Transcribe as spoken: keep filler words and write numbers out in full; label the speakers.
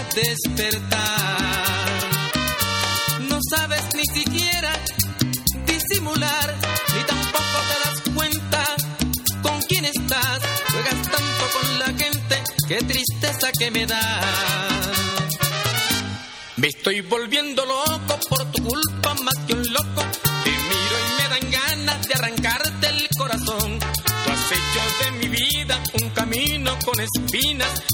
Speaker 1: despertar. No sabes ni siquiera disimular, ni tampoco te das cuenta con quién estás. Juegas tanto con la gente, qué tristeza que me da. Me estoy volviendo loco por tu culpa, más que un loco. Te miro y me dan ganas de arrancarte el corazón. Tú has hecho de mi vida un camino con espinas,